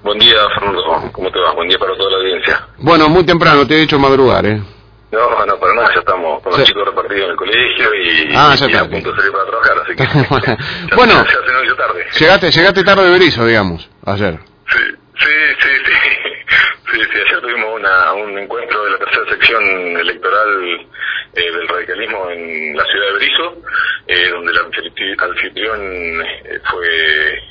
Buen día, Fernando. ¿Cómo te va? Buen día para toda la audiencia. Bueno, muy temprano, te he dicho madrugar, ¿eh? No, para nada, ya estamos con los chicos repartidos en el colegio y a punto de salir para trabajar, así que... Bueno, ya se nos hizo tarde. Llegaste tarde de Berisso, digamos, ayer. Sí, ayer tuvimos un encuentro de la tercera sección electoral del radicalismo en la ciudad de Berisso, donde el anfitrión fue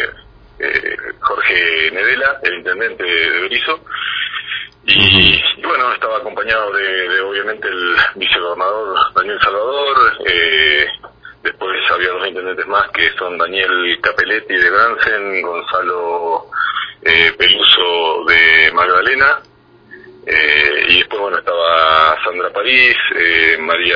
Jorge Nedela, el intendente de Berisso, y bueno, estaba acompañado de obviamente el vicegobernador Daniel Salvador, después había dos intendentes más que son Daniel Capelletti de Bransen, Gonzalo Peluso de Magdalena, y después bueno estaba Sandra París, María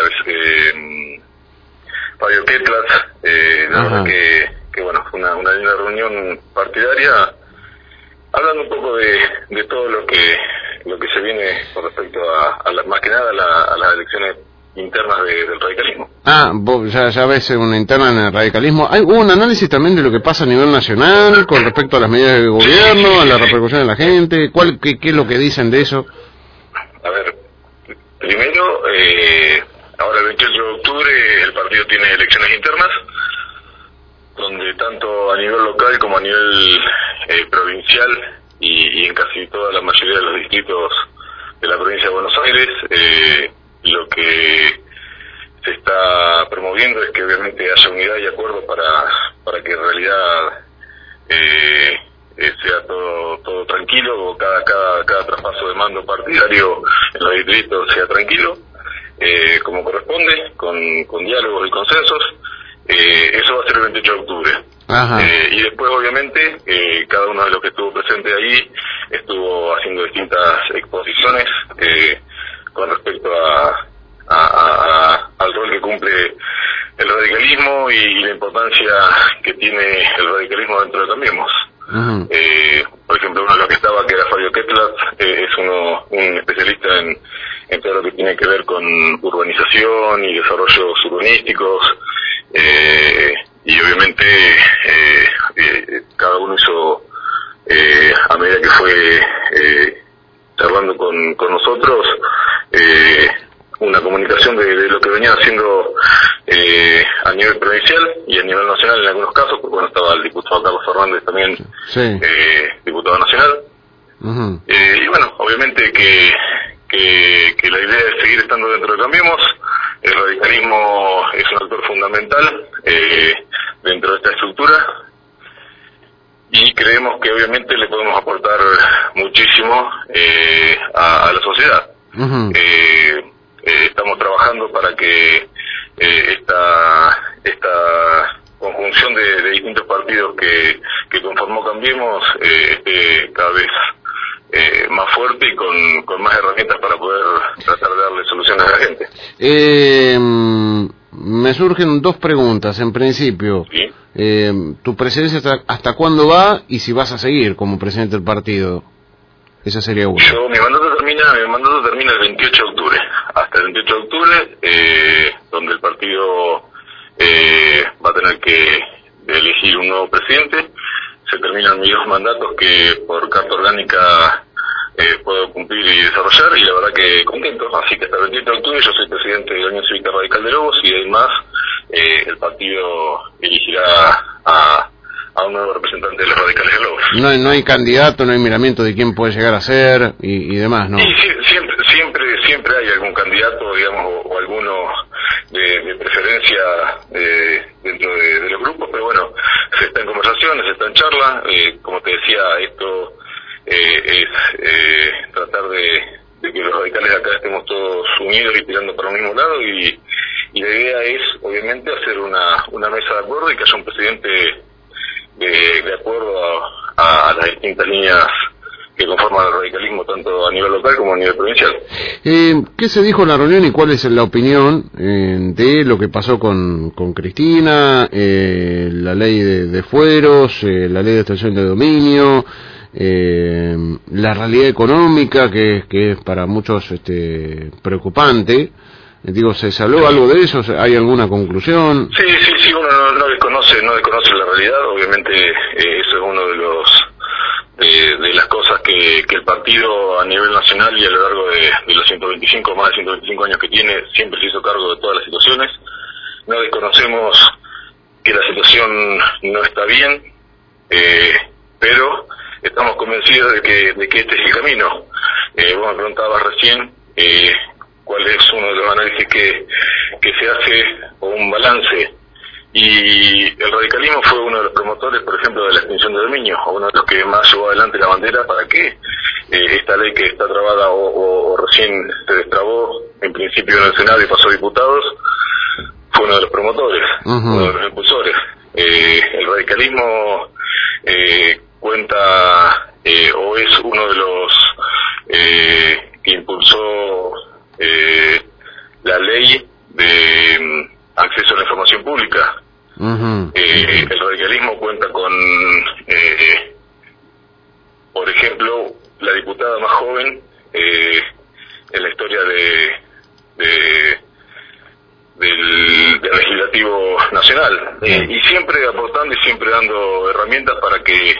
Fabio Ketlas, la verdad que bueno, fue una linda reunión partidaria, hablando un poco de todo lo que se viene con respecto más que nada a las elecciones internas del radicalismo. Vos ya ves una interna en el radicalismo. ¿Hubo un análisis también de lo que pasa a nivel nacional con respecto a las medidas del gobierno, a la repercusión de la gente? ¿Qué es lo que dicen de eso? A ver, primero, ahora el 28 de octubre el partido tiene elecciones internas, donde tanto a nivel local como a nivel provincial y en casi toda la mayoría de los distritos de la provincia de Buenos Aires, lo que se está promoviendo es que obviamente haya unidad y acuerdo para que en realidad sea todo tranquilo, o cada traspaso de mando partidario en los distritos sea tranquilo, como corresponde, con diálogos y consensos. Eso va a ser el 28 de octubre. Y después obviamente cada uno de los que estuvo presente ahí estuvo haciendo distintas exposiciones con respecto al rol que cumple el radicalismo y la importancia que tiene el radicalismo dentro de Cambiemos. Por ejemplo, uno de los que estaba, que era Fabio Ketlas, es un especialista en todo lo que tiene que ver con urbanización y desarrollos urbanísticos, y obviamente cada uno hizo, a medida que fue charlando con nosotros, una comunicación de lo que venían haciendo a nivel provincial y a nivel nacional en algunos casos, porque bueno, estaba el diputado Carlos Fernández también, diputado nacional, y bueno, obviamente que la idea es seguir estando dentro de Cambiemos. El radicalismo es un actor fundamental dentro de esta estructura, y creemos que obviamente le podemos aportar muchísimo a la sociedad. Estamos trabajando para que esta conjunción de distintos partidos que conformó Cambiemos esté cada vez más fuerte y con más herramientas para poder tratar de darle soluciones a la gente. Me surgen dos preguntas en principio. ¿Sí? ¿Tu presidencia hasta cuándo va y si vas a seguir como presidente del partido? Esa sería una. Mi mandato termina el 28 de octubre. Hasta el 28 de octubre, donde el partido va a tener que elegir un nuevo presidente. Se terminan mis dos mandatos que por carta orgánica puedo cumplir y desarrollar, y la verdad que contento. Así que hasta el 28 de octubre yo soy presidente de la Unión Cívica Radical de Lobos, y además el partido elegirá a un nuevo representante de los radicales de Lobos. No hay candidato, no hay miramiento de quién puede llegar a ser y demás, ¿no? Sí, siempre hay algún candidato, digamos, o alguno de preferencia dentro de los grupos, pero bueno, se está en conversaciones, se está en charla. Como te decía, esto es tratar de que los radicales de acá estemos todos unidos y tirando para un mismo lado, y la idea es obviamente hacer una mesa de acuerdo y que haya un presidente de acuerdo a las distintas líneas que conforman el radicalismo, tanto a nivel local como a nivel provincial. ¿Qué se dijo en la reunión y cuál es la opinión de lo que pasó con Cristina, la ley de fueros, la ley de extensión de dominio, la realidad económica que es para muchos preocupante? Digo, ¿se habló algo de eso? ¿Hay alguna conclusión? Sí, uno no desconoce la realidad. Obviamente eso es uno de que el partido a nivel nacional y a lo largo de los 125, más de 125 años que tiene, siempre se hizo cargo de todas las situaciones. No desconocemos que la situación no está bien, pero estamos convencidos de que este es el camino. Vos me preguntabas recién cuál es uno de los análisis que se hace o un balance. Y el radicalismo fue uno de los promotores, por ejemplo, de la extinción de dominio, o uno de los que más llevó adelante la bandera para que esta ley que está trabada o recién se destrabó en principio en el Senado y pasó a diputados, fue uno de los promotores, uno de los impulsores. El radicalismo cuenta o es uno de los que impulsó la ley de acceso a la información pública. El radicalismo cuenta con, por ejemplo, la diputada más joven en la historia del legislativo nacional, y siempre aportando y siempre dando herramientas para que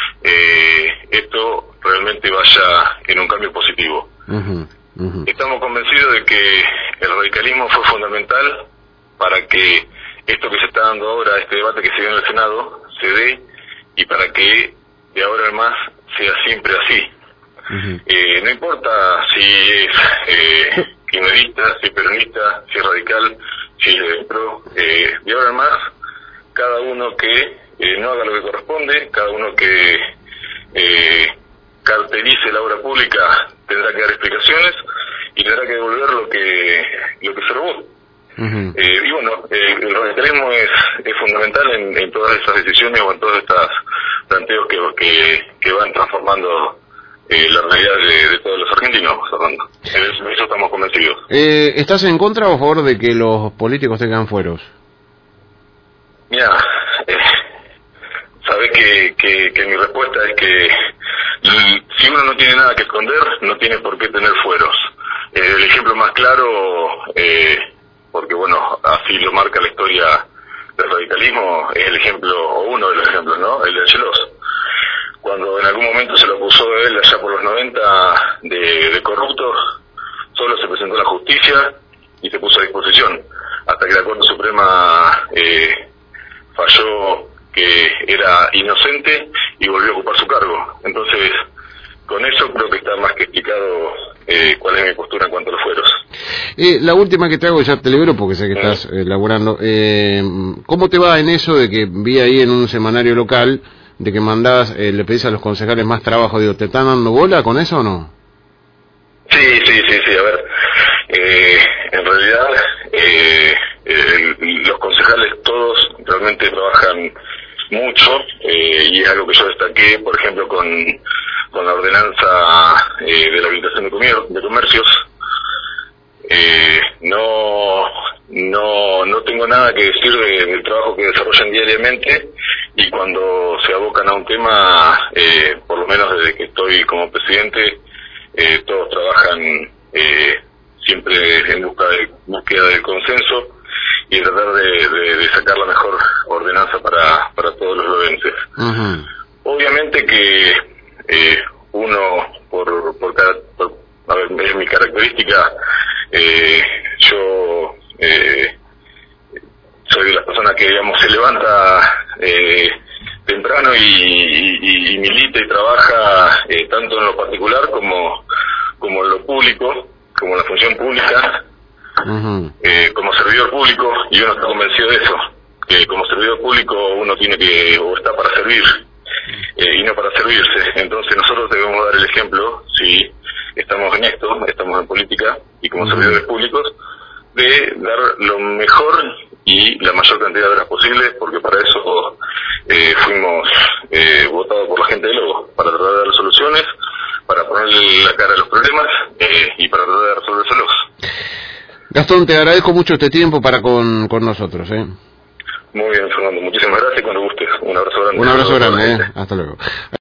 esto realmente vaya en un cambio positivo. Estamos convencidos de que el radicalismo fue fundamental para que esto que se está dando ahora, este debate que se dio en el Senado, se dé, y para que de ahora en más sea siempre así. No importa si es kirchnerista, si es peronista, si es radical, si es pro, de ahora en más, cada uno que no haga lo que corresponde, cada uno que cartelice la obra pública tendrá que dar explicaciones y tendrá que devolver lo que se robó. Y bueno, el radicalismo es fundamental en todas esas decisiones o en todos estos planteos que van transformando la realidad de todos los argentinos, Fernando. En eso estamos convencidos. ¿Estás en contra o a favor de que los políticos tengan fueros? Mira, sabés que mi respuesta es que si uno no tiene nada que esconder, no tiene por qué tener fueros. El ejemplo más claro, porque bueno, así lo marca la historia del radicalismo, es el ejemplo, o uno de los ejemplos, ¿no? El de Angelos. Cuando en algún momento se lo acusó de él, allá por los 90, de corrupto, solo se presentó a la justicia y se puso a disposición, hasta que la Corte Suprema falló que era inocente y volvió a ocupar su cargo. Entonces, con eso creo que está más que explicado cuál es mi postura en cuanto a los fueros. La última que te hago, ya te libero porque sé que estás laburando. ¿Cómo te va en eso de que vi ahí en un semanario local de que mandás, le pedís a los concejales más trabajo? Digo, ¿te están dando bola con eso o no? Sí, a ver, en realidad los concejales todos realmente trabajan mucho, y es algo que yo destaqué, por ejemplo, con la ordenanza de la habilitación de comercios. No tengo nada que decir del trabajo que desarrollan diariamente, y cuando se abocan a un tema, por lo menos desde que estoy como presidente, todos trabajan siempre en búsqueda del consenso y tratar de sacar la mejor ordenanza para todos los lorenses. Obviamente que uno, a ver, es mi característica, yo soy de las personas que, digamos, se levanta temprano y milita y trabaja tanto en lo particular como en lo público, como en la función pública, como servidor público, y uno está convencido de eso, que como servidor público uno tiene que, o está para servir, y no para servirse. Entonces nosotros debemos dar el ejemplo, si estamos en esto, estamos en política y como servidores públicos, de dar lo mejor y la mayor cantidad de horas posibles, porque para eso fuimos votados por la gente de Lobo, para tratar de dar soluciones, para ponerle la cara a los problemas y para tratar de resolvérselos. Gastón, te agradezco mucho este tiempo para con nosotros. Muy bien, Fernando, muchísimas gracias, cuando gustes. Un abrazo grande. Un abrazo grande, hasta luego.